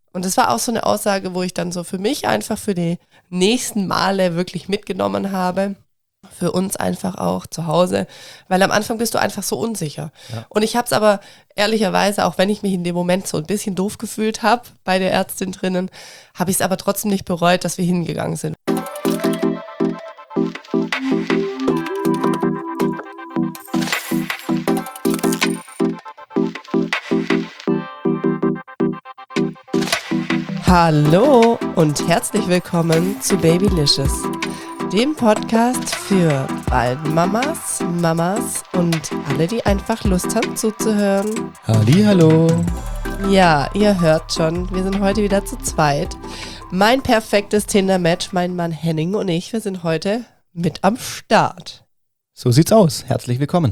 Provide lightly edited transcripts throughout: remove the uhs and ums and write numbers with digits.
Und das war auch so eine Aussage, wo ich dann so für mich einfach für die nächsten Male wirklich mitgenommen habe. Für uns einfach auch zu Hause, weil am Anfang bist du einfach so unsicher. Ja. Und ich habe es aber ehrlicherweise, auch wenn ich mich in dem Moment so ein bisschen doof gefühlt habe bei der Ärztin drinnen, habe ich es aber trotzdem nicht bereut, dass wir hingegangen sind. Hallo und herzlich willkommen zu Babylicious, dem Podcast für bald Mamas, Mamas und alle, die einfach Lust haben zuzuhören. Hallihallo. Ja, ihr hört schon, wir sind heute wieder zu zweit. Mein perfektes Tinder-Match, mein Mann Henning und ich, wir sind heute mit am Start. So sieht's aus. Herzlich willkommen.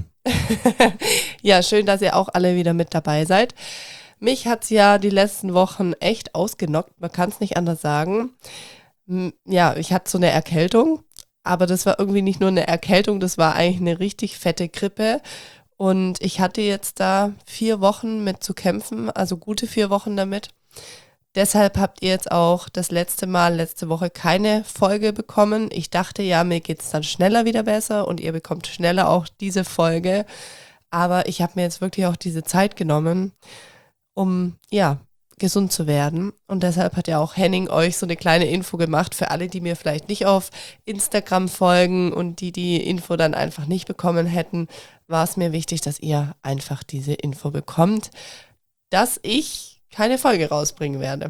Ja, schön, dass ihr auch alle wieder mit dabei seid. Mich hat's ja die letzten Wochen echt ausgenockt, man kann es nicht anders sagen. Ja, ich hatte so eine Erkältung, aber das war irgendwie nicht nur eine Erkältung, das war eigentlich eine richtig fette Grippe. Und ich hatte jetzt da 4 Wochen mit zu kämpfen, also gute 4 Wochen damit. Deshalb habt ihr jetzt auch das letzte Woche keine Folge bekommen. Ich dachte ja, mir geht's dann schneller wieder besser und ihr bekommt schneller auch diese Folge. Aber ich habe mir jetzt wirklich auch diese Zeit genommen, um, ja, gesund zu werden. Und deshalb hat ja auch Henning euch so eine kleine Info gemacht für alle, die mir vielleicht nicht auf Instagram folgen und die Info dann einfach nicht bekommen hätten, war es mir wichtig, dass ihr einfach diese Info bekommt, dass ich keine Folge rausbringen werde.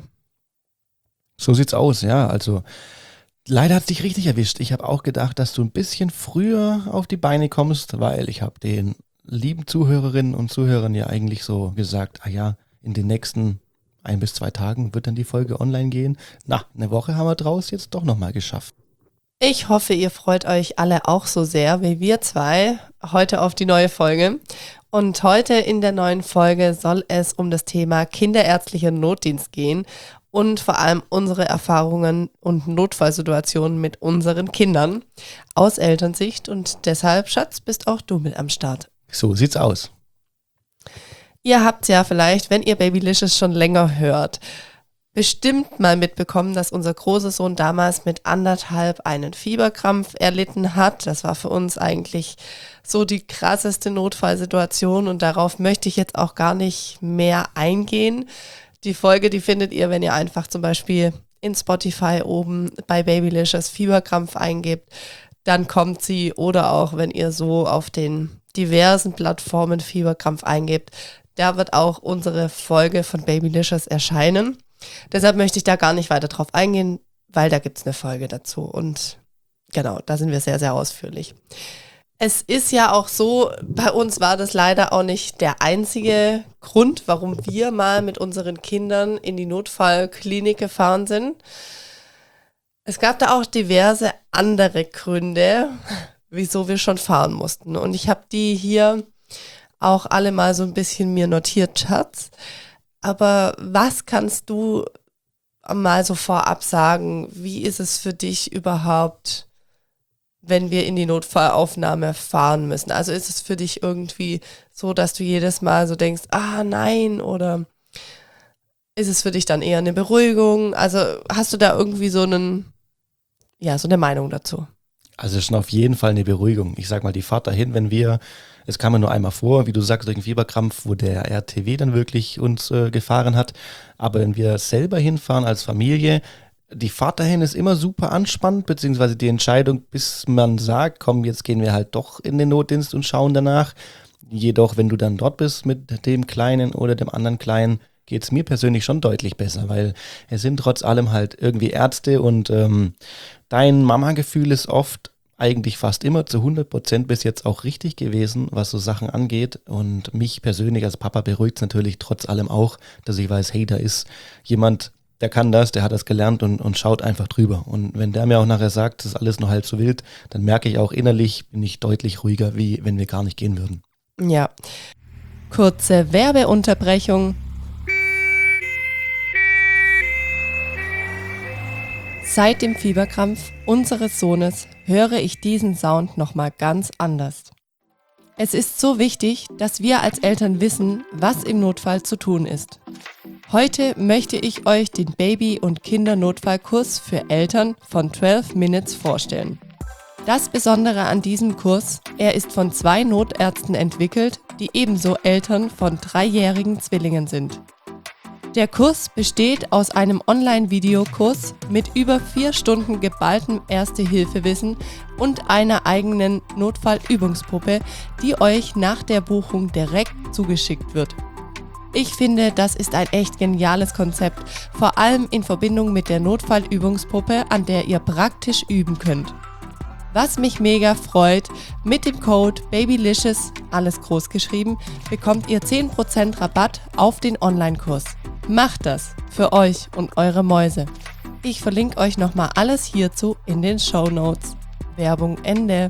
So sieht's aus, ja. Also leider hat's dich richtig erwischt. Ich habe auch gedacht, dass du ein bisschen früher auf die Beine kommst, weil ich habe den lieben Zuhörerinnen und Zuhörern ja eigentlich so gesagt, in den nächsten 1 bis 2 Tagen wird dann die Folge online gehen. Na, eine Woche haben wir draus jetzt doch nochmal geschafft. Ich hoffe, ihr freut euch alle auch so sehr wie wir zwei heute auf die neue Folge. Und heute in der neuen Folge soll es um das Thema kinderärztlicher Notdienst gehen und vor allem unsere Erfahrungen und Notfallsituationen mit unseren Kindern aus Elternsicht. Und deshalb, Schatz, bist auch du mit am Start. So sieht's aus. Ihr habt ja vielleicht, wenn ihr Babylicious schon länger hört, bestimmt mal mitbekommen, dass unser großer Sohn damals mit 1,5 einen Fieberkrampf erlitten hat. Das war für uns eigentlich so die krasseste Notfallsituation und darauf möchte ich jetzt auch gar nicht mehr eingehen. Die Folge, die findet ihr, wenn ihr einfach zum Beispiel in Spotify oben bei Babylicious Fieberkrampf eingebt, dann kommt sie, oder auch wenn ihr so auf den diversen Plattformen Fieberkrampf eingebt, da wird auch unsere Folge von Babylicious erscheinen. Deshalb möchte ich da gar nicht weiter drauf eingehen, weil da gibt es eine Folge dazu und genau, da sind wir sehr, sehr ausführlich. Es ist ja auch so, bei uns war das leider auch nicht der einzige Grund, warum wir mal mit unseren Kindern in die Notfallklinik gefahren sind. Es gab da auch diverse andere Gründe, wieso wir schon fahren mussten. Und ich habe die hier auch alle mal so ein bisschen mir notiert, Schatz. Aber was kannst du mal so vorab sagen? Wie ist es für dich überhaupt, wenn wir in die Notfallaufnahme fahren müssen? Also ist es für dich irgendwie so, dass du jedes Mal so denkst, nein, oder ist es für dich dann eher eine Beruhigung? Also hast du da irgendwie so eine Meinung dazu? Also schon auf jeden Fall eine Beruhigung. Ich sag mal, die Fahrt dahin, es kam ja nur einmal vor, wie du sagst, durch den Fieberkrampf, wo der RTW dann wirklich uns gefahren hat. Aber wenn wir selber hinfahren als Familie, die Fahrt dahin ist immer super anspannend, beziehungsweise die Entscheidung, bis man sagt, komm, jetzt gehen wir halt doch in den Notdienst und schauen danach. Jedoch, wenn du dann dort bist mit dem Kleinen oder dem anderen Kleinen, geht es mir persönlich schon deutlich besser, weil es sind trotz allem halt irgendwie Ärzte und dein Mama-Gefühl ist oft eigentlich fast immer zu 100% bis jetzt auch richtig gewesen, was so Sachen angeht. Und mich persönlich als Papa beruhigt es natürlich trotz allem auch, dass ich weiß, hey, da ist jemand, der kann das, der hat das gelernt und schaut einfach drüber. Und wenn der mir auch nachher sagt, das ist alles nur halb so wild, dann merke ich auch innerlich, bin ich deutlich ruhiger, wie wenn wir gar nicht gehen würden. Ja. Kurze Werbeunterbrechung. Seit dem Fieberkrampf unseres Sohnes höre ich diesen Sound nochmal ganz anders. Es ist so wichtig, dass wir als Eltern wissen, was im Notfall zu tun ist. Heute möchte ich euch den Baby- und Kindernotfallkurs für Eltern von 12 Minutes vorstellen. Das Besondere an diesem Kurs, er ist von 2 Notärzten entwickelt, die ebenso Eltern von 3-jährigen Zwillingen sind. Der Kurs besteht aus einem Online-Videokurs mit über 4 Stunden geballtem Erste-Hilfe-Wissen und einer eigenen Notfallübungspuppe, die euch nach der Buchung direkt zugeschickt wird. Ich finde, das ist ein echt geniales Konzept, vor allem in Verbindung mit der Notfallübungspuppe, an der ihr praktisch üben könnt. Was mich mega freut, mit dem Code BABYLICIOUS, alles groß geschrieben, bekommt ihr 10% Rabatt auf den Online-Kurs. Macht das für euch und eure Mäuse. Ich verlinke euch nochmal alles hierzu in den Shownotes. Werbung Ende.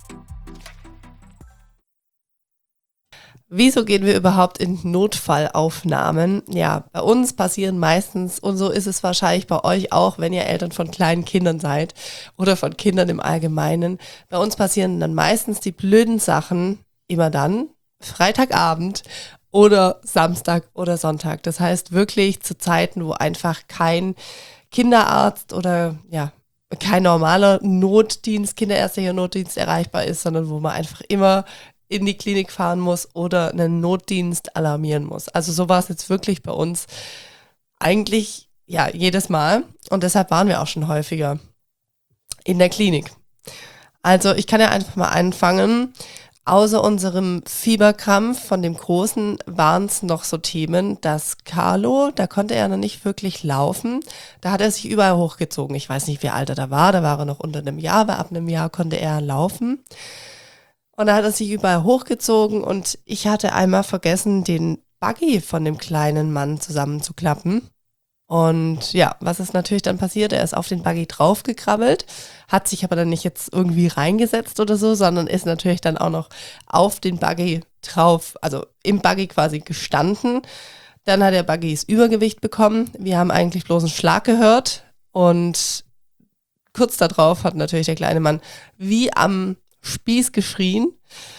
Wieso gehen wir überhaupt in Notfallaufnahmen? Ja, bei uns passieren meistens, und so ist es wahrscheinlich bei euch auch, wenn ihr Eltern von kleinen Kindern seid oder von Kindern im Allgemeinen, bei uns passieren dann meistens die blöden Sachen immer dann, Freitagabend oder Samstag oder Sonntag. Das heißt wirklich zu Zeiten, wo einfach kein Kinderarzt oder ja, kein normaler Notdienst, kinderärztlicher Notdienst erreichbar ist, sondern wo man einfach immer in die Klinik fahren muss oder einen Notdienst alarmieren muss. Also so war es jetzt wirklich bei uns eigentlich ja jedes Mal und deshalb waren wir auch schon häufiger in der Klinik. Also ich kann ja einfach mal anfangen. Außer unserem Fieberkrampf von dem Großen waren es noch so Themen, dass Carlo, da konnte er noch nicht wirklich laufen, da hat er sich überall hochgezogen. Ich weiß nicht, wie alt er da war er noch unter einem Jahr, aber ab einem Jahr konnte er laufen. Und da hat er sich überall hochgezogen und ich hatte einmal vergessen, den Buggy von dem kleinen Mann zusammenzuklappen. Und ja, was ist natürlich dann passiert? Er ist auf den Buggy draufgekrabbelt, hat sich aber dann nicht jetzt irgendwie reingesetzt oder so, sondern ist natürlich dann auch noch auf den Buggy drauf, also im Buggy quasi gestanden. Dann hat der Buggy das Übergewicht bekommen. Wir haben eigentlich bloß einen Schlag gehört und kurz darauf hat natürlich der kleine Mann wie am Spieß geschrien.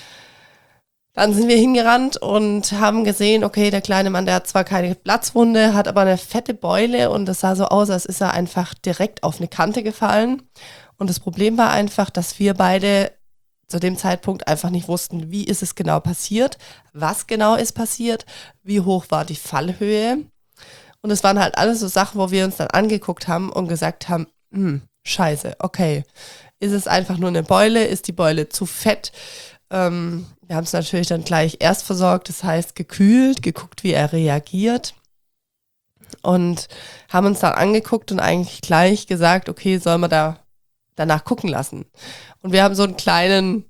Dann sind wir hingerannt und haben gesehen, okay, der kleine Mann, der hat zwar keine Platzwunde, hat aber eine fette Beule und es sah so aus, als ist er einfach direkt auf eine Kante gefallen. Und das Problem war einfach, dass wir beide zu dem Zeitpunkt einfach nicht wussten, wie ist es genau passiert, was genau ist passiert, wie hoch war die Fallhöhe. Und es waren halt alles so Sachen, wo wir uns dann angeguckt haben und gesagt haben, scheiße, okay. Ist es einfach nur eine Beule? Ist die Beule zu fett? Wir haben es natürlich dann gleich erst versorgt, das heißt gekühlt, geguckt, wie er reagiert und haben uns dann angeguckt und eigentlich gleich gesagt, okay, sollen wir da danach gucken lassen? Und wir haben so eine kleine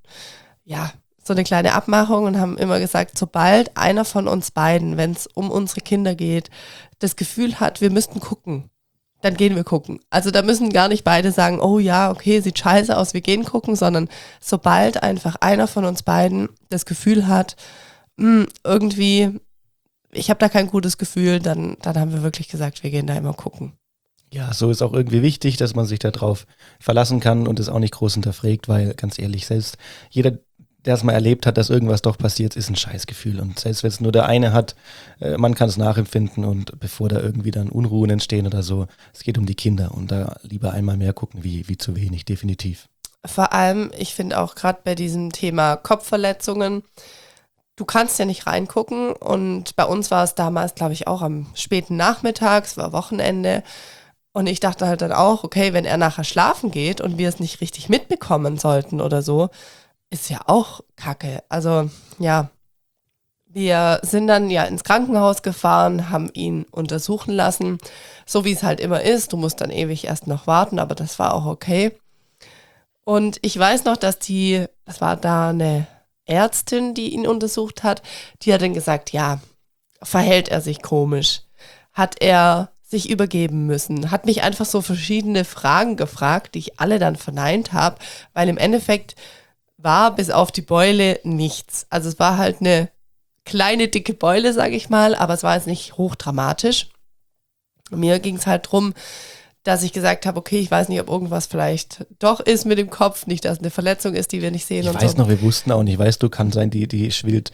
Abmachung und haben immer gesagt, sobald einer von uns beiden, wenn es um unsere Kinder geht, das Gefühl hat, wir müssten gucken, dann gehen wir gucken. Also da müssen gar nicht beide sagen, oh ja, okay, sieht scheiße aus, wir gehen gucken, sondern sobald einfach einer von uns beiden das Gefühl hat, irgendwie, ich habe da kein gutes Gefühl, dann haben wir wirklich gesagt, wir gehen da immer gucken. Ja, so ist auch irgendwie wichtig, dass man sich darauf verlassen kann und es auch nicht groß hinterfragt, weil ganz ehrlich, selbst jeder, der es mal erlebt hat, dass irgendwas doch passiert, ist ein Scheißgefühl. Und selbst wenn es nur der eine hat, man kann es nachempfinden und bevor da irgendwie dann Unruhen entstehen oder so, es geht um die Kinder und da lieber einmal mehr gucken, wie zu wenig, definitiv. Vor allem, ich finde auch gerade bei diesem Thema Kopfverletzungen, du kannst ja nicht reingucken und bei uns war es damals, glaube ich, auch am späten Nachmittag, es war Wochenende und ich dachte halt dann auch, okay, wenn er nachher schlafen geht und wir es nicht richtig mitbekommen sollten oder so, ist ja auch kacke. Also ja, wir sind dann ja ins Krankenhaus gefahren, haben ihn untersuchen lassen, so wie es halt immer ist. Du musst dann ewig erst noch warten, aber das war auch okay. Und ich weiß noch, dass das war da eine Ärztin, die ihn untersucht hat, die hat dann gesagt, ja, verhält er sich komisch? Hat er sich übergeben müssen? Hat mich einfach so verschiedene Fragen gefragt, die ich alle dann verneint habe, weil im Endeffekt war bis auf die Beule nichts. Also es war halt eine kleine, dicke Beule, sage ich mal, aber es war jetzt nicht hochdramatisch. Mir ging es halt drum, dass ich gesagt habe, okay, ich weiß nicht, ob irgendwas vielleicht doch ist mit dem Kopf, nicht, dass es eine Verletzung ist, die wir nicht sehen. Ich weiß noch, wir wussten auch nicht, weißt du, kann sein, die schwillt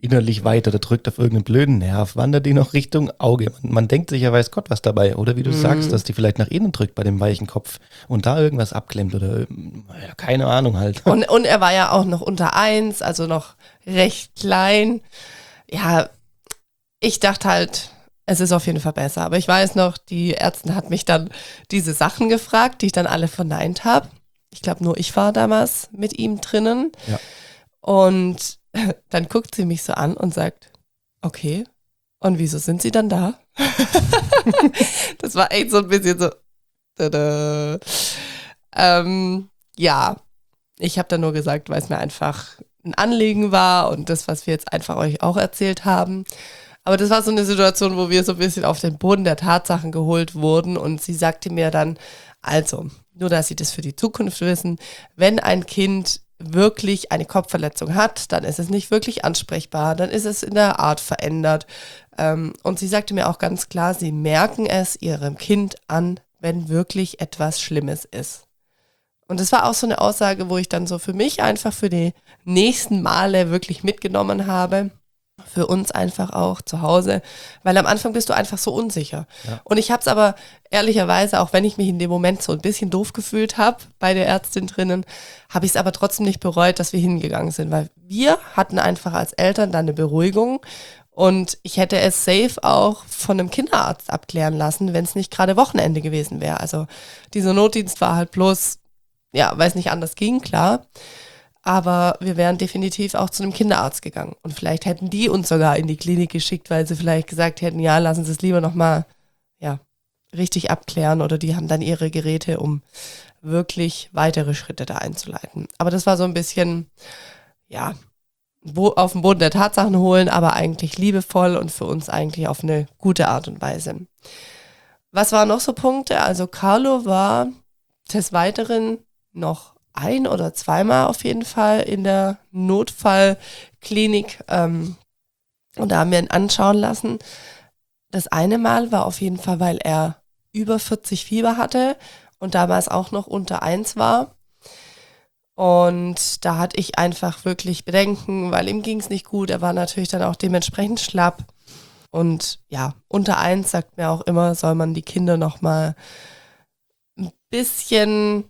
innerlich weiter, der drückt auf irgendeinen blöden Nerv, wandert die noch Richtung Auge. Man denkt sich ja, weiß Gott was dabei. Oder wie du sagst, dass die vielleicht nach innen drückt bei dem weichen Kopf und da irgendwas abklemmt oder ja, keine Ahnung halt. Und er war ja auch noch unter 1, also noch recht klein. Ja, ich dachte halt, es ist auf jeden Fall besser. Aber ich weiß noch, die Ärztin hat mich dann diese Sachen gefragt, die ich dann alle verneint habe. Ich glaube, nur ich war damals mit ihm drinnen. Ja. Und dann guckt sie mich so an und sagt, okay, und wieso sind sie dann da? Das war echt so ein bisschen so, tada. Ja, ich habe dann nur gesagt, weil es mir einfach ein Anliegen war und das, was wir jetzt einfach euch auch erzählt haben. Aber das war so eine Situation, wo wir so ein bisschen auf den Boden der Tatsachen geholt wurden und sie sagte mir dann, also, nur dass Sie das für die Zukunft wissen, wenn ein Kind wirklich eine Kopfverletzung hat, dann ist es nicht wirklich ansprechbar, dann ist es in der Art verändert. Und sie sagte mir auch ganz klar, sie merken es ihrem Kind an, wenn wirklich etwas Schlimmes ist. Und das war auch so eine Aussage, wo ich dann so für mich einfach für die nächsten Male wirklich mitgenommen habe. Für uns einfach auch zu Hause, weil am Anfang bist du einfach so unsicher. Ja. Und ich habe es aber ehrlicherweise, auch wenn ich mich in dem Moment so ein bisschen doof gefühlt habe bei der Ärztin drinnen, habe ich es aber trotzdem nicht bereut, dass wir hingegangen sind, weil wir hatten einfach als Eltern dann eine Beruhigung und ich hätte es safe auch von einem Kinderarzt abklären lassen, wenn es nicht gerade Wochenende gewesen wäre. Also dieser Notdienst war halt bloß, ja, weil es nicht anders ging, klar. Aber wir wären definitiv auch zu einem Kinderarzt gegangen. Und vielleicht hätten die uns sogar in die Klinik geschickt, weil sie vielleicht gesagt hätten, ja, lassen Sie es lieber nochmal richtig abklären. Oder die haben dann ihre Geräte, um wirklich weitere Schritte da einzuleiten. Aber das war so ein bisschen, ja, auf den Boden der Tatsachen holen, aber eigentlich liebevoll und für uns eigentlich auf eine gute Art und Weise. Was waren noch so Punkte? Also Carlo war des Weiteren noch 1- oder 2-mal auf jeden Fall in der Notfallklinik und da haben wir ihn anschauen lassen. Das eine Mal war auf jeden Fall, weil er über 40 Fieber hatte und damals auch noch unter 1 war. Und da hatte ich einfach wirklich Bedenken, weil ihm ging es nicht gut. Er war natürlich dann auch dementsprechend schlapp. Und ja, unter 1 sagt mir auch immer, soll man die Kinder nochmal ein bisschen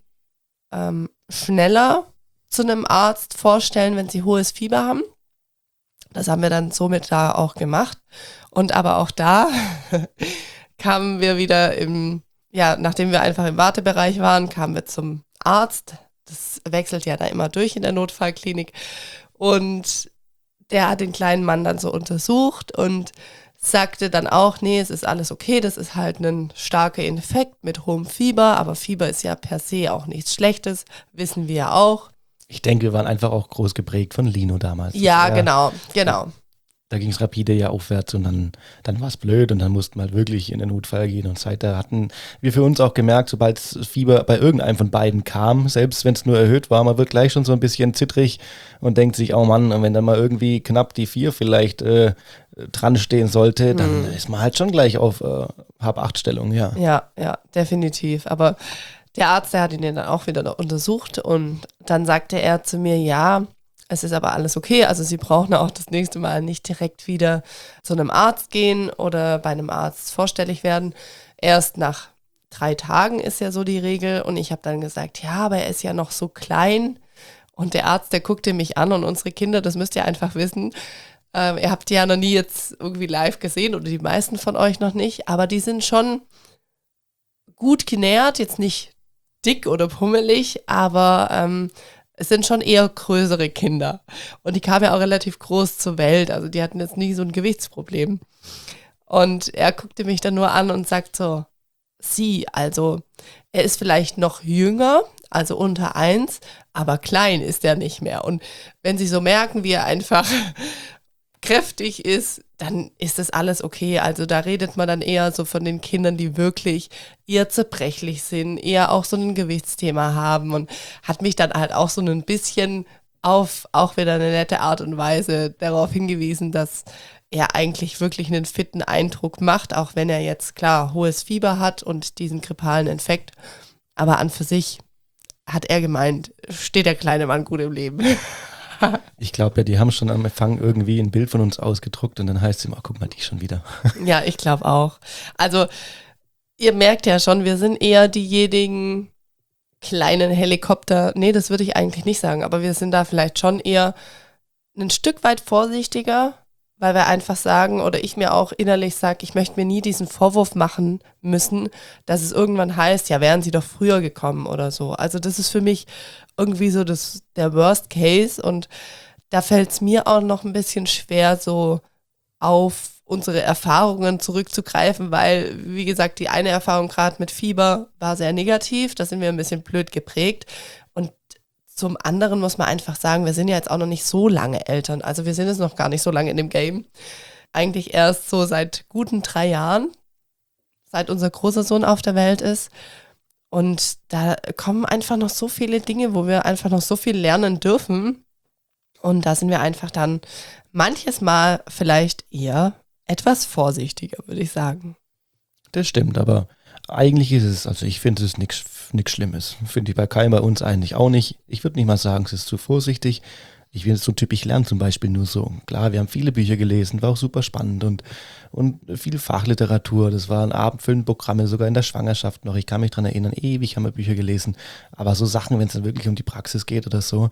schneller zu einem Arzt vorstellen, wenn sie hohes Fieber haben. Das haben wir dann somit da auch gemacht. Und aber auch da kamen wir wieder nachdem wir einfach im Wartebereich waren, kamen wir zum Arzt. Das wechselt ja da immer durch in der Notfallklinik. Und der hat den kleinen Mann dann so untersucht und sagte dann auch, nee, es ist alles okay, das ist halt ein starker Infekt mit hohem Fieber, aber Fieber ist ja per se auch nichts Schlechtes, wissen wir ja auch. Ich denke, wir waren einfach auch groß geprägt von Lino damals. Ja, genau. Da ging es rapide ja aufwärts und dann war es blöd und dann mussten wir halt wirklich in den Notfall gehen und seither hatten wir für uns auch gemerkt, sobald Fieber bei irgendeinem von beiden kam, selbst wenn es nur erhöht war, man wird gleich schon so ein bisschen zittrig und denkt sich, oh Mann, wenn dann mal irgendwie knapp die 4 vielleicht dran stehen sollte, dann ist man halt schon gleich auf Hab-8-Stellung, ja. Ja, definitiv, aber der Arzt, der hat ihn dann auch wieder noch untersucht und dann sagte er zu mir, ja, es ist aber alles okay, also Sie brauchen auch das nächste Mal nicht direkt wieder zu einem Arzt gehen oder bei einem Arzt vorstellig werden. Erst nach 3 Tagen ist ja so die Regel und ich habe dann gesagt, ja, aber er ist ja noch so klein und der Arzt, der guckte mich an und unsere Kinder, das müsst ihr einfach wissen, ihr habt die ja noch nie jetzt irgendwie live gesehen oder die meisten von euch noch nicht, aber die sind schon gut genährt, jetzt nicht dick oder pummelig, aber es sind schon eher größere Kinder. Und die kamen ja auch relativ groß zur Welt. Also die hatten jetzt nie so ein Gewichtsproblem. Und er guckte mich dann nur an und sagt so, also er ist vielleicht noch jünger, also unter 1, aber klein ist er nicht mehr. Und wenn sie so merken, wie er einfach kräftig ist, dann ist das alles okay. Also da redet man dann eher so von den Kindern, die wirklich eher zerbrechlich sind, eher auch so ein Gewichtsthema haben und hat mich dann halt auch so ein bisschen auf auch wieder eine nette Art und Weise darauf hingewiesen, dass er eigentlich wirklich einen fitten Eindruck macht, auch wenn er jetzt klar hohes Fieber hat und diesen grippalen Infekt. Aber an für sich hat er gemeint, steht der kleine Mann gut im Leben. Ich glaube ja, die haben schon am Empfang irgendwie ein Bild von uns ausgedruckt und dann heißt es immer, guck mal, die schon wieder. Ja, ich glaube auch. Also ihr merkt ja schon, wir sind eher diejenigen kleinen Helikopter. Nee, das würde ich eigentlich nicht sagen, aber wir sind da vielleicht schon eher ein Stück weit vorsichtiger, weil wir einfach sagen, oder ich mir auch innerlich sage, ich möchte mir nie diesen Vorwurf machen müssen, dass es irgendwann heißt, ja, wären sie doch früher gekommen oder so. Also das ist für mich irgendwie so der Worst Case und da fällt es mir auch noch ein bisschen schwer, so auf unsere Erfahrungen zurückzugreifen, weil, wie gesagt, die eine Erfahrung gerade mit Fieber war sehr negativ, da sind wir ein bisschen blöd geprägt und zum anderen muss man einfach sagen, wir sind ja jetzt auch noch nicht so lange Eltern, also wir sind jetzt noch gar nicht so lange in dem Game, eigentlich erst so seit guten 3 Jahren, seit unser großer Sohn auf der Welt ist und da kommen einfach noch so viele Dinge, wo wir einfach noch so viel lernen dürfen und da sind wir einfach dann manches Mal vielleicht eher etwas vorsichtiger, würde ich sagen. Das stimmt, aber eigentlich ist es, also ich finde es ist nichts Schlimmes. Finde ich bei Kai, bei uns eigentlich auch nicht. Ich würde nicht mal sagen, es ist zu vorsichtig. Ich bin so ein Typ, ich lerne zum Beispiel nur so. Klar, wir haben viele Bücher gelesen, war auch super spannend und viel Fachliteratur. Das waren abendfüllende Programme, sogar in der Schwangerschaft noch. Ich kann mich dran erinnern, ewig haben wir Bücher gelesen. Aber so Sachen, wenn es dann wirklich um die Praxis geht oder so,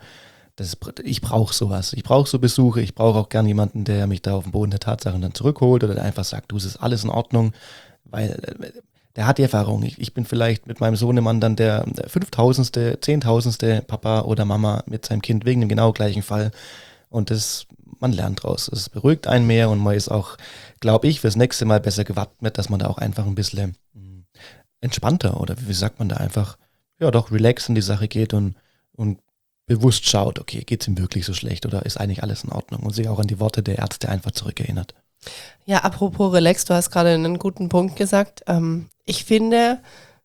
ich brauche sowas. Ich brauche so Besuche. Ich brauche auch gern jemanden, der mich da auf den Boden der Tatsachen dann zurückholt oder der einfach sagt, du, es ist alles in Ordnung, weil der hat die Erfahrung. Ich bin vielleicht mit meinem Sohnemann dann der 5000., 10.000. Papa oder Mama mit seinem Kind wegen dem genau gleichen Fall. Und man lernt draus. Es beruhigt einen mehr und man ist auch, glaube ich, fürs nächste Mal besser gewappnet, dass man da auch einfach ein bisschen entspannter oder wie sagt man da einfach, ja doch, relax in die Sache geht und bewusst schaut, okay, geht es ihm wirklich so schlecht oder ist eigentlich alles in Ordnung und sich auch an die Worte der Ärzte einfach zurückerinnert. Ja, apropos relax, du hast gerade einen guten Punkt gesagt. Ich finde,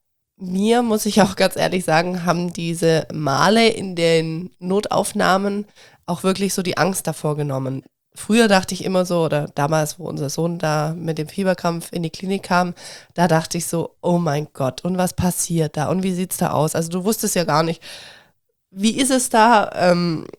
mir, muss ich auch ganz ehrlich sagen, haben diese Male in den Notaufnahmen auch wirklich so die Angst davor genommen. Früher dachte ich immer so, oder damals, wo unser Sohn da mit dem Fieberkrampf in die Klinik kam, da dachte ich so, oh mein Gott, und was passiert da und wie sieht's da aus? Also du wusstest ja gar nicht, wie ist es da,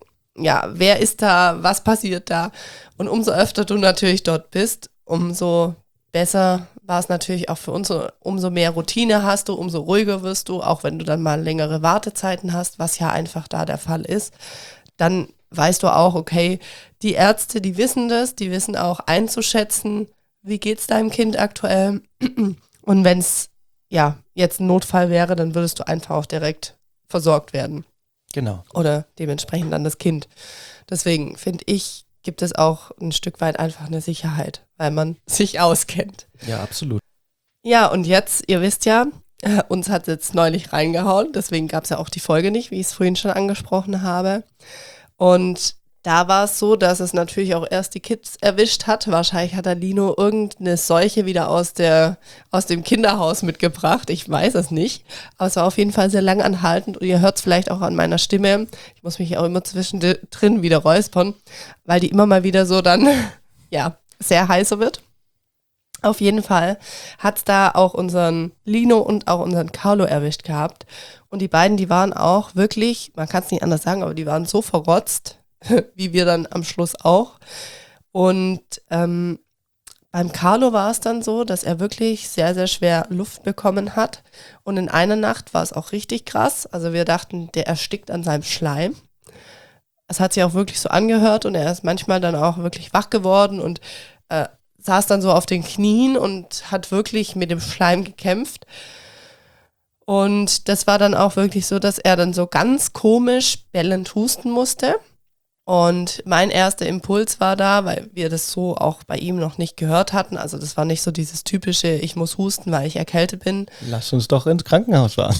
ja, wer ist da, was passiert da? Und umso öfter du natürlich dort bist, umso besser war es natürlich auch für uns, umso mehr Routine hast du, umso ruhiger wirst du, auch wenn du dann mal längere Wartezeiten hast, was ja einfach da der Fall ist, dann weißt du auch, okay, die Ärzte, die wissen das, die wissen auch einzuschätzen, wie geht's deinem Kind aktuell und wenn es ja jetzt ein Notfall wäre, dann würdest du einfach auch direkt versorgt werden. Genau. Oder dementsprechend dann das Kind. Deswegen finde ich, gibt es auch ein Stück weit einfach eine Sicherheit, weil man sich auskennt. Ja, absolut. Ja, und jetzt, ihr wisst ja, uns hat es jetzt neulich reingehauen, deswegen gab es ja auch die Folge nicht, wie ich es vorhin schon angesprochen habe. Und da war es so, dass es natürlich auch erst die Kids erwischt hat. Wahrscheinlich hat der Lino irgendeine Seuche wieder aus dem Kinderhaus mitgebracht. Ich weiß es nicht. Aber es war auf jeden Fall sehr lang anhaltend. Und ihr hört es vielleicht auch an meiner Stimme. Ich muss mich auch immer zwischendrin wieder räuspern, weil die immer mal wieder so dann, ja, sehr heißer wird. Auf jeden Fall hat es da auch unseren Lino und auch unseren Carlo erwischt gehabt. Und die beiden, die waren auch wirklich, man kann es nicht anders sagen, aber die waren so verrotzt, wie wir dann am Schluss auch. Und beim Carlo war es dann so, dass er wirklich sehr, sehr schwer Luft bekommen hat. Und in einer Nacht war es auch richtig krass. Also wir dachten, der erstickt an seinem Schleim. Es hat sich auch wirklich so angehört und er ist manchmal dann auch wirklich wach geworden und saß dann so auf den Knien und hat wirklich mit dem Schleim gekämpft. Und das war dann auch wirklich so, dass er dann so ganz komisch bellend husten musste. Und mein erster Impuls war da, weil wir das so auch bei ihm noch nicht gehört hatten. Also das war nicht so dieses typische, ich muss husten, weil ich erkältet bin. Lass uns doch ins Krankenhaus fahren.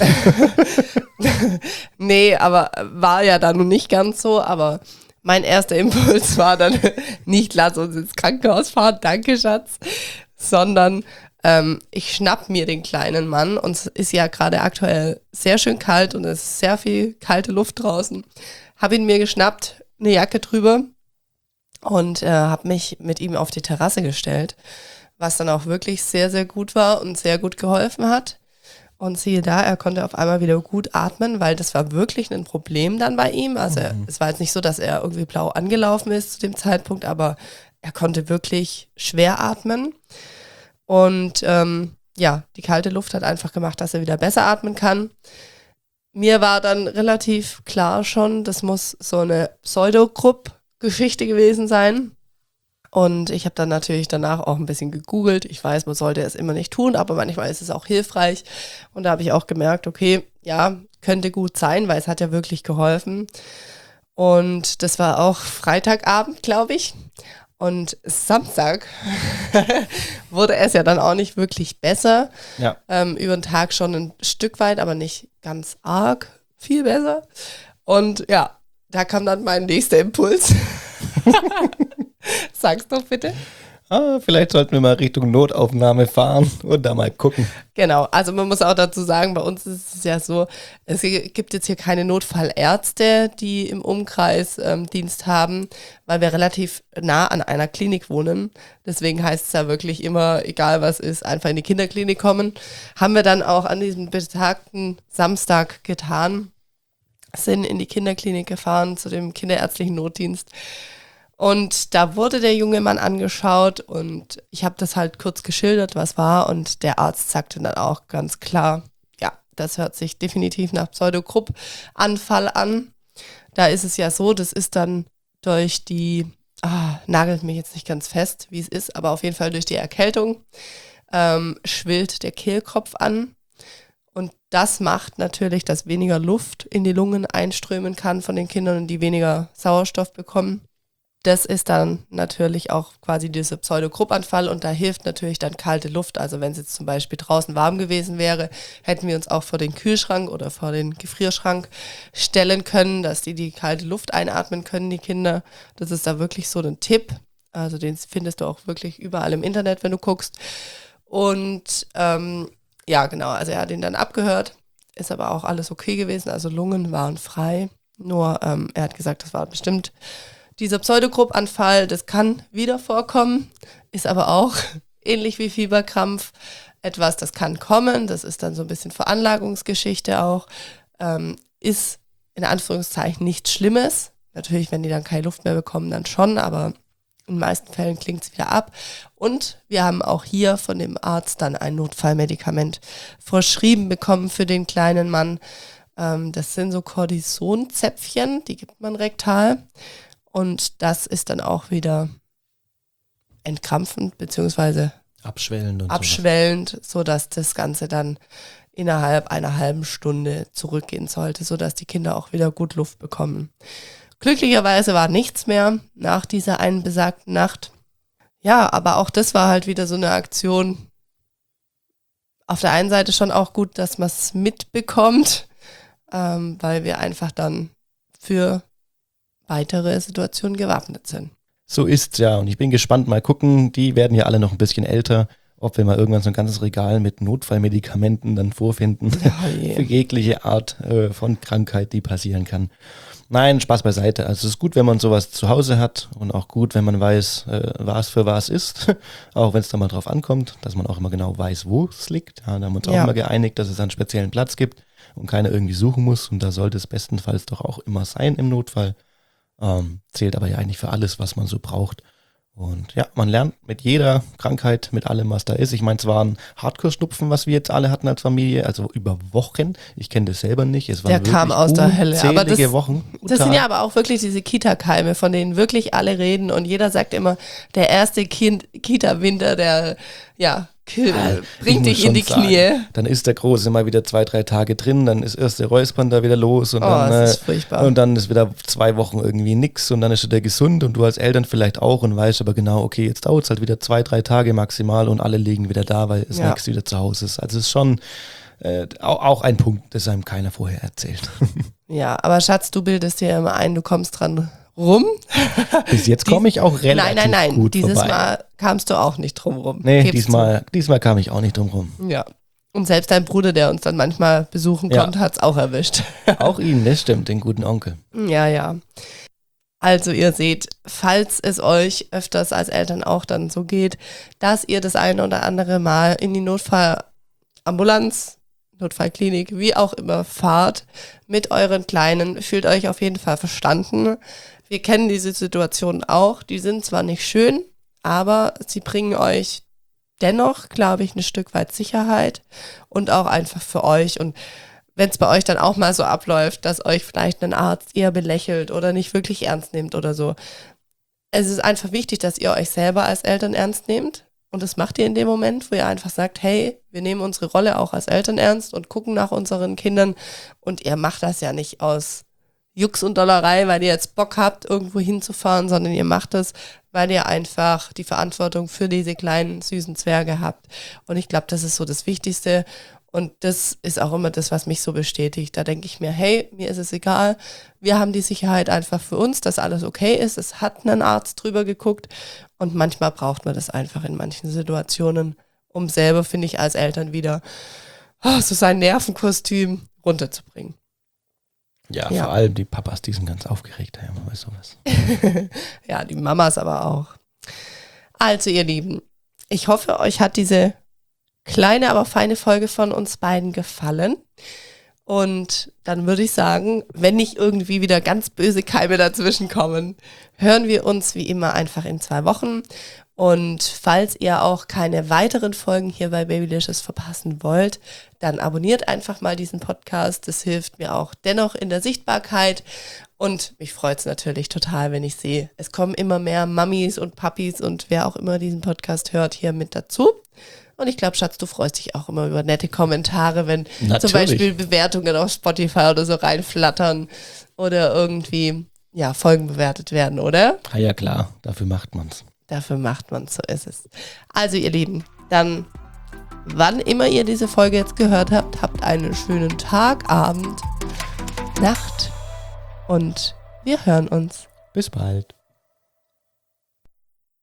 Nee, aber war ja da nun nicht ganz so. Aber mein erster Impuls war dann nicht, lass uns ins Krankenhaus fahren, danke Schatz, sondern ich schnapp mir den kleinen Mann und es ist ja gerade aktuell sehr schön kalt und es ist sehr viel kalte Luft draußen. Habe ihn mir geschnappt, eine Jacke drüber und habe mich mit ihm auf die Terrasse gestellt, was dann auch wirklich sehr, sehr gut war und sehr gut geholfen hat. Und siehe da, er konnte auf einmal wieder gut atmen, weil das war wirklich ein Problem dann bei ihm. Also es war jetzt nicht so, dass er irgendwie blau angelaufen ist zu dem Zeitpunkt, aber er konnte wirklich schwer atmen. Und die kalte Luft hat einfach gemacht, dass er wieder besser atmen kann. Mir war dann relativ klar schon, das muss so eine Pseudogrupp-Geschichte gewesen sein. Und ich habe dann natürlich danach auch ein bisschen gegoogelt. Ich weiß, man sollte es immer nicht tun, aber manchmal ist es auch hilfreich. Und da habe ich auch gemerkt, okay, ja, könnte gut sein, weil es hat ja wirklich geholfen. Und das war auch Freitagabend, glaube ich. Und Samstag wurde es ja dann auch nicht wirklich besser. Ja. Über den Tag schon ein Stück weit, aber nicht ganz arg viel besser. Und ja, da kam dann mein nächster Impuls. Sag's doch bitte. Vielleicht sollten wir mal Richtung Notaufnahme fahren und da mal gucken. Genau, also man muss auch dazu sagen, bei uns ist es ja so, es gibt jetzt hier keine Notfallärzte, die im Umkreis Dienst haben, weil wir relativ nah an einer Klinik wohnen. Deswegen heißt es ja wirklich immer, egal was ist, einfach in die Kinderklinik kommen. Haben wir dann auch an diesem betagten Samstag getan, sind in die Kinderklinik gefahren zu dem kinderärztlichen Notdienst. Und da wurde der junge Mann angeschaut und ich habe das halt kurz geschildert, was war. Und der Arzt sagte dann auch ganz klar, ja, das hört sich definitiv nach Pseudogrupp-Anfall an. Da ist es ja so, das ist dann durch die, nagelt mich jetzt nicht ganz fest, wie es ist, aber auf jeden Fall durch die Erkältung schwillt der Kehlkopf an. Und das macht natürlich, dass weniger Luft in die Lungen einströmen kann von den Kindern und die weniger Sauerstoff bekommen. Das ist dann natürlich auch quasi dieser Pseudogruppanfall und da hilft natürlich dann kalte Luft. Also wenn es jetzt zum Beispiel draußen warm gewesen wäre, hätten wir uns auch vor den Kühlschrank oder vor den Gefrierschrank stellen können, dass die kalte Luft einatmen können, die Kinder. Das ist da wirklich so ein Tipp. Also den findest du auch wirklich überall im Internet, wenn du guckst. Und ja, genau, also er hat ihn dann abgehört, ist aber auch alles okay gewesen. Also Lungen waren frei. Nur er hat gesagt, das war bestimmt dieser Pseudogruppanfall, das kann wieder vorkommen, ist aber auch ähnlich wie Fieberkrampf etwas, das kann kommen, das ist dann so ein bisschen Veranlagungsgeschichte auch, ist in Anführungszeichen nichts Schlimmes. Natürlich, wenn die dann keine Luft mehr bekommen, dann schon, aber in den meisten Fällen klingt es wieder ab. Und wir haben auch hier von dem Arzt dann ein Notfallmedikament verschrieben bekommen für den kleinen Mann. Das sind so Cortisonzäpfchen, die gibt man rektal. Und das ist dann auch wieder entkrampfend bzw. abschwellend, sodass das Ganze dann innerhalb einer halben Stunde zurückgehen sollte, sodass die Kinder auch wieder gut Luft bekommen. Glücklicherweise war nichts mehr nach dieser einen besagten Nacht. Ja, aber auch das war halt wieder so eine Aktion. Auf der einen Seite schon auch gut, dass man es mitbekommt, weil wir einfach dann für weitere Situationen gewappnet sind. So ist's ja und ich bin gespannt, mal gucken, die werden ja alle noch ein bisschen älter, ob wir mal irgendwann so ein ganzes Regal mit Notfallmedikamenten dann vorfinden, für jegliche Art von Krankheit, die passieren kann. Nein, Spaß beiseite. Also es ist gut, wenn man sowas zu Hause hat und auch gut, wenn man weiß, was für was ist, auch wenn es da mal drauf ankommt, dass man auch immer genau weiß, wo es liegt. Ja, da haben wir uns auch immer geeinigt, dass es einen speziellen Platz gibt und keiner irgendwie suchen muss und da sollte es bestenfalls doch auch immer sein im Notfall. Zählt aber ja eigentlich für alles, was man so braucht. Und ja, man lernt mit jeder Krankheit, mit allem, was da ist. Ich meine, es war ein Hardcore-Schnupfen, was wir jetzt alle hatten als Familie, also über Wochen. Ich kenne das selber nicht. Es waren der kam aus der Hölle. Aber Wochen. Das sind ja aber auch wirklich diese Kita-Keime, von denen wirklich alle reden. Und jeder sagt immer, der erste Kita-Winter, der bringt dich in die Knie. Dann ist der Große mal wieder 2-3 Tage drin, dann ist erst der Räuspern da wieder los und das ist furchtbar. Und dann ist wieder 2 Wochen irgendwie nix und dann ist der gesund und du als Eltern vielleicht auch und weißt aber genau, okay, jetzt dauert es halt wieder 2-3 Tage maximal und alle liegen wieder da, weil das nächste wieder zu Hause ist. Also es ist schon auch ein Punkt, das einem keiner vorher erzählt. Ja, aber Schatz, du bildest dir immer ein, du kommst dran rum. Bis jetzt komme ich auch relativ gut dieses vorbei. Mal kamst du auch nicht drum rum. Nee, diesmal kam ich auch nicht drum rum. Ja. Und selbst dein Bruder, der uns dann manchmal besuchen kommt, hat es auch erwischt. Auch ihn, das stimmt, den guten Onkel. Ja. Also ihr seht, falls es euch öfters als Eltern auch dann so geht, dass ihr das eine oder andere Mal in die Notfallambulanz, Notfallklinik, wie auch immer fahrt mit euren Kleinen, fühlt euch auf jeden Fall verstanden. Wir kennen diese Situationen auch, die sind zwar nicht schön, aber sie bringen euch dennoch, glaube ich, ein Stück weit Sicherheit und auch einfach für euch. Und wenn es bei euch dann auch mal so abläuft, dass euch vielleicht ein Arzt eher belächelt oder nicht wirklich ernst nimmt oder so. Es ist einfach wichtig, dass ihr euch selber als Eltern ernst nehmt. Und das macht ihr in dem Moment, wo ihr einfach sagt, hey, wir nehmen unsere Rolle auch als Eltern ernst und gucken nach unseren Kindern. Und ihr macht das ja nicht aus Jux und Dollerei, weil ihr jetzt Bock habt, irgendwo hinzufahren, sondern ihr macht es, weil ihr einfach die Verantwortung für diese kleinen, süßen Zwerge habt. Und ich glaube, das ist so das Wichtigste. Und das ist auch immer das, was mich so bestätigt. Da denke ich mir, hey, mir ist es egal. Wir haben die Sicherheit einfach für uns, dass alles okay ist. Es hat ein Arzt drüber geguckt. Und manchmal braucht man das einfach in manchen Situationen, um selber, finde ich, als Eltern wieder so sein Nervenkostüm runterzubringen. Ja, vor allem die Papas, die sind ganz aufgeregt, ja, bei sowas. Ja, die Mamas aber auch. Also ihr Lieben, ich hoffe, euch hat diese kleine, aber feine Folge von uns beiden gefallen. Und dann würde ich sagen, wenn nicht irgendwie wieder ganz böse Keime dazwischen kommen, hören wir uns wie immer einfach in 2 Wochen. Und falls ihr auch keine weiteren Folgen hier bei Babylicious verpassen wollt, dann abonniert einfach mal diesen Podcast. Das hilft mir auch dennoch in der Sichtbarkeit. Und mich freut es natürlich total, wenn ich sehe, es kommen immer mehr Mamis und Papis und wer auch immer diesen Podcast hört, hier mit dazu. Und ich glaube, Schatz, du freust dich auch immer über nette Kommentare, wenn zum Beispiel Bewertungen auf Spotify oder so reinflattern oder irgendwie Folgen bewertet werden, oder? Ja, klar, dafür macht man's. Dafür macht man's, so ist es. Also ihr Lieben, dann wann immer ihr diese Folge jetzt gehört habt, habt einen schönen Tag, Abend, Nacht und wir hören uns. Bis bald.